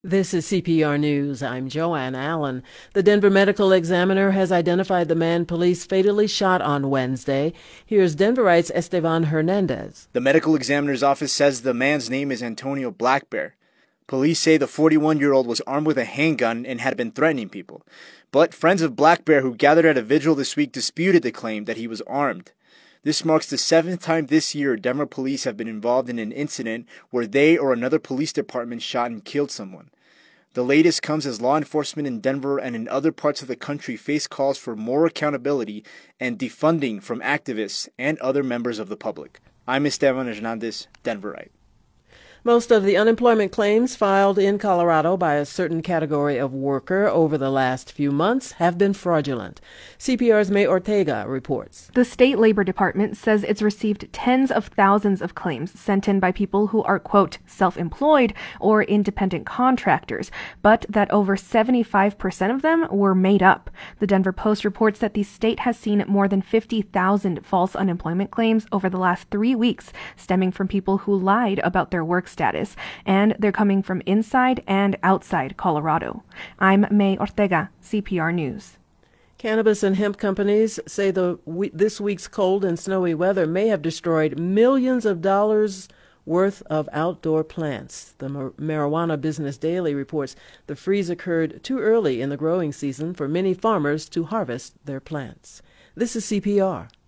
This is CPR News. I'm Joanne Allen. The Denver Medical Examiner has identified the man police fatally shot on Wednesday. Here's Denverite's Esteban Hernandez. The Medical Examiner's office says the man's name is Antonio Blackbear. Police say the 41-year-old was armed with a handgun and had been threatening people. But friends of Blackbear who gathered at a vigil this week disputed the claim that he was armed. This marks the 7th time this year Denver police have been involved in an incident where they or another police department shot and killed someone. The latest comes as law enforcement in Denver and in other parts of the country face calls for more accountability and defunding from activists and other members of the public. I'm Esteban Hernandez, Denverite. Most of the unemployment claims filed in Colorado by a certain category of worker over the last few months have been fraudulent. CPR's May Ortega reports. The state labor department says it's received tens of thousands of claims sent in by people who are, quote, self-employed or independent contractors, but that over 75% of them were made up. The Denver Post reports that the state has seen more than 50,000 false unemployment claims over the last 3 weeks, stemming from people who lied about their work status, and they're coming from inside and outside Colorado. I'm May Ortega, CPR News. Cannabis and hemp companies say this week's cold and snowy weather may have destroyed millions of dollars worth of outdoor plants. The Marijuana Business Daily reports the freeze occurred too early in the growing season for many farmers to harvest their plants. This is CPR.